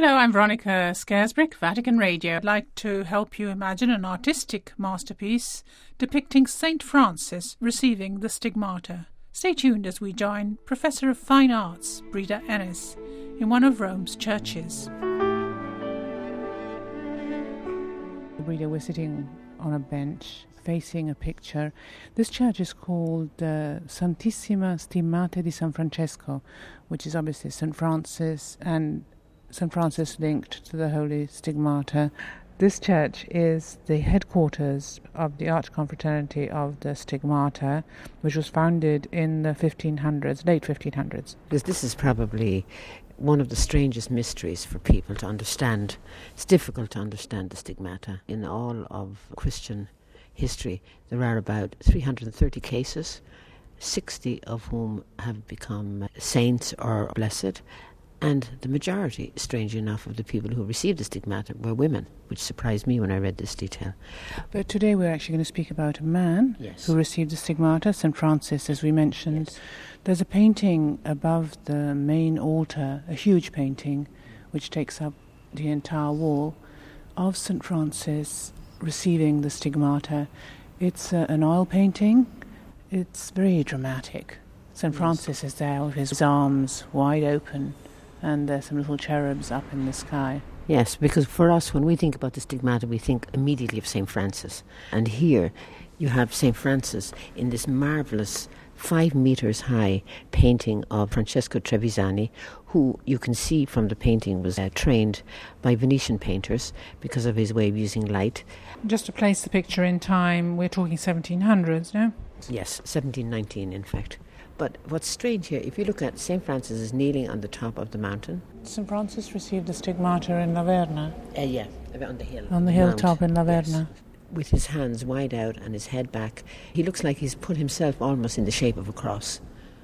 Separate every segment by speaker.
Speaker 1: Hello, I'm Veronica Scaresbrick, Vatican Radio. I'd like to help you imagine an artistic masterpiece depicting St. Francis receiving the stigmata. Stay tuned as we join Professor of Fine Arts, Breda Ennis, in one of Rome's churches. Breda, we're sitting on a bench facing a picture. This church is called Santissima Stigmata di San Francesco, which is obviously St. Francis, and St. Francis linked to the Holy Stigmata. This church is the headquarters of the Archconfraternity of the Stigmata, which was founded in the 1500s, late 1500s.
Speaker 2: This is probably one of the strangest mysteries for people to understand. It's difficult to understand the stigmata. In all of Christian history, there are about 330 cases, 60 of whom have become saints or blessed. And the majority, strangely enough, of the people who received the stigmata were women, which surprised me when I read this detail.
Speaker 1: But today we're actually going to speak about a man who received the stigmata, St. Francis, as we mentioned.
Speaker 2: Yes.
Speaker 1: There's a painting above the main altar, a huge painting, which takes up the entire wall, of St. Francis receiving the stigmata. It's an oil painting. It's very dramatic. St. Francis is there with his arms wide open, and there's some little cherubs up in the sky.
Speaker 2: Yes, because for us, when we think about the stigmata, we think immediately of St. Francis. And here you have St. Francis in this marvellous 5 meters high painting of Francesco Trevisani, who you can see from the painting was trained by Venetian painters because of his way of using light.
Speaker 1: Just to place the picture in time, we're talking 1700s, no?
Speaker 2: Yes, 1719 in fact. But what's strange here, if you look at St. Francis is kneeling on the top of the mountain.
Speaker 1: St. Francis received the stigmata in Laverna.
Speaker 2: Yeah, on the hill.
Speaker 1: On the hilltop in Laverna.
Speaker 2: Yes. With his hands wide out and his head back. He looks like he's put himself almost in the shape of a cross.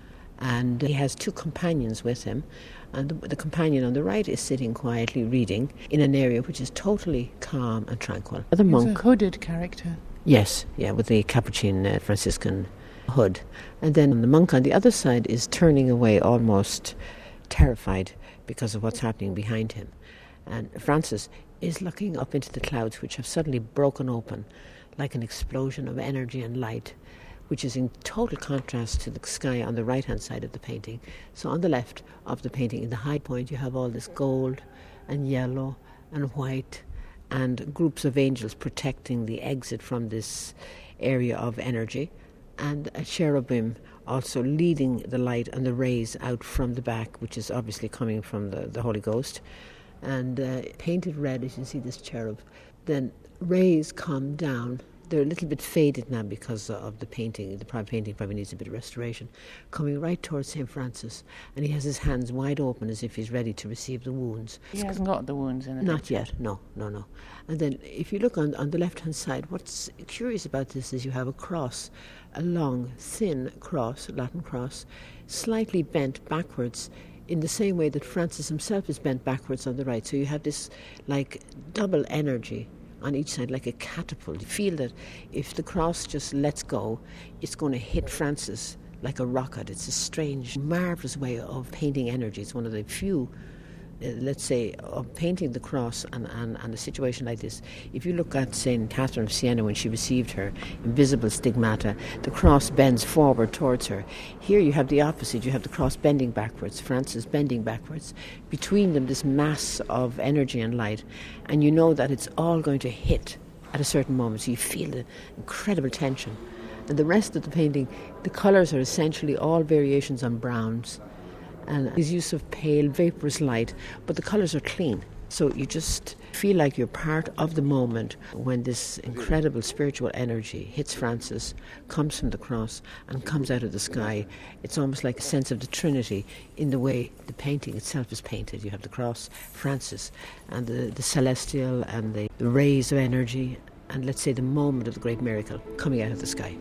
Speaker 2: And he has 2 companions with him. And the companion on the right is sitting quietly reading in an area which is totally calm and tranquil. The monk,
Speaker 1: a hooded character.
Speaker 2: Yes, with the Capuchin Franciscan hood. And then the monk on the other side is turning away, almost terrified because of what's happening behind him. And Francis is looking up into the clouds, which have suddenly broken open like an explosion of energy and light, which is in total contrast to the sky on the right-hand side of the painting. So on the left of the painting, in the high point, you have all this gold and yellow and white and groups of angels protecting the exit from this area of energy, and a cherubim also leading the light and the rays out from the back, which is obviously coming from the Holy Ghost. And painted red, as you see this cherub. Then rays come down. They're a little bit faded now because of the painting. The painting probably needs a bit of restoration. Coming right towards St. Francis. And he has his hands wide open as if he's ready to receive the wounds.
Speaker 1: He hasn't got the wounds in it.
Speaker 2: Not yet, no. And then if you look on the left-hand side, what's curious about this is you have a cross, a long, thin cross, Latin cross, slightly bent backwards in the same way that Francis himself is bent backwards on the right. So you have this like double energy on each side, like a catapult. You feel that if the cross just lets go, it's going to hit Francis like a rocket. It's a strange, marvellous way of painting energy. It's one of the few, let's say, of painting the cross and a situation like this. If you look at St. Catherine of Siena when she received her invisible stigmata, the cross bends forward towards her. Here you have the opposite. You have the cross bending backwards, Francis bending backwards. Between them, this mass of energy and light. And you know that it's all going to hit at a certain moment. So you feel the incredible tension. And the rest of the painting, the colours are essentially all variations on browns, and his use of pale, vaporous light, but the colours are clean. So you just feel like you're part of the moment when this incredible spiritual energy hits Francis, comes from the cross and comes out of the sky. It's almost like a sense of the Trinity in the way the painting itself is painted. You have the cross, Francis, and the celestial and the rays of energy, and let's say the moment of the great miracle coming out of the sky.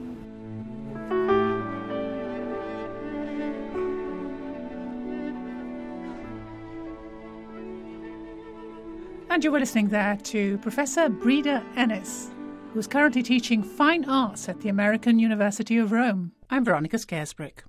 Speaker 1: And you were listening there to Professor Breda Ennis, who's currently teaching fine arts at the American University of Rome. I'm Veronica Scaresbrick.